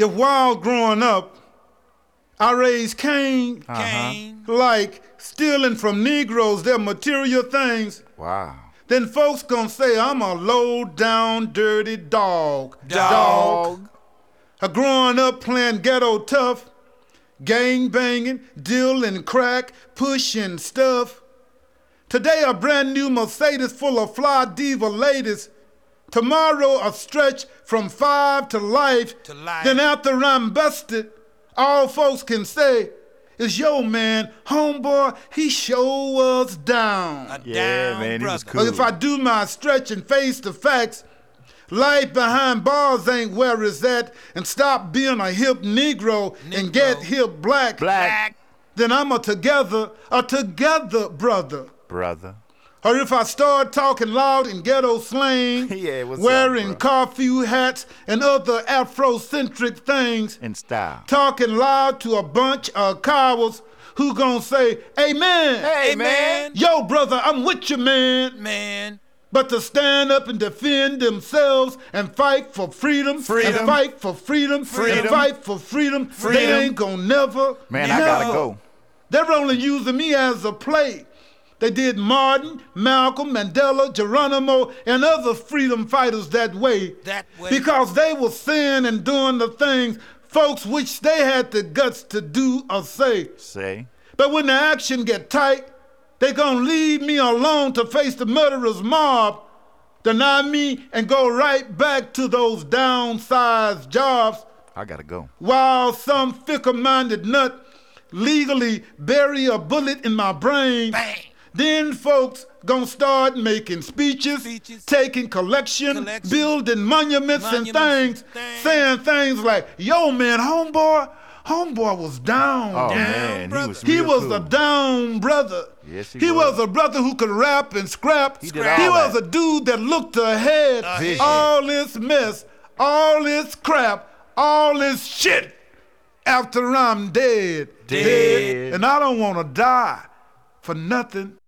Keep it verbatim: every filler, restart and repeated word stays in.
if while growing up, I raised Cain, Uh-huh. Cain. like stealing from Negroes their material things, Wow. then folks gonna say I'm a low-down, dirty dog. Dog. A growing up playing ghetto tough, gang banging, dealing crack, pushing stuff. Today a brand new Mercedes full of fly diva ladies. Tomorrow a stretch from five to life. To life. Then after I'm busted, all folks can say is, yo man, homeboy, he sure was down. A Yeah, down man, he was brother. cool. But if I do my stretch and face the facts, life behind bars ain't where it's at, and stop being a hip Negro, and Negro. get hip black, Black. then I'm a together, a together brother. Brother. Or if I start talking loud in ghetto slang, Yeah, what's up, wearing bro? curfew hats and other Afrocentric things, In style. talking loud to a bunch of cowards who gon' say, amen. Hey, man. Yo, brother, I'm with you, man. Man. But to stand up and defend themselves and fight for freedom, Freedom. and fight for freedom, Freedom. and fight for freedom, they Freedom. ain't gonna never. Man, I never. gotta go. They're only using me as a play. They did Martin, Malcolm, Mandela, Geronimo, and other freedom fighters that way. That way. Because they were saying and doing the things folks wish they had the guts to do or say. Say. But when the action get tight, they gonna leave me alone to face the murderous mob, deny me, and go right back to those downsized jobs, I gotta go. while some fickle-minded nut legally bury a bullet in my brain. Bang. Then folks gonna start making speeches, Speeches. taking collection, Collection. building monuments, and Monuments, things, things. saying things like, yo man, homeboy, homeboy was down. Oh, down. man, he brother. was He real was cool. a down brother. Yes, he he was. was. a brother who could rap and scrap. He did He all was that. a dude that looked ahead. Ahead. All this mess, all this crap, all this shit after I'm dead. Dead. And I don't want to die for nothing.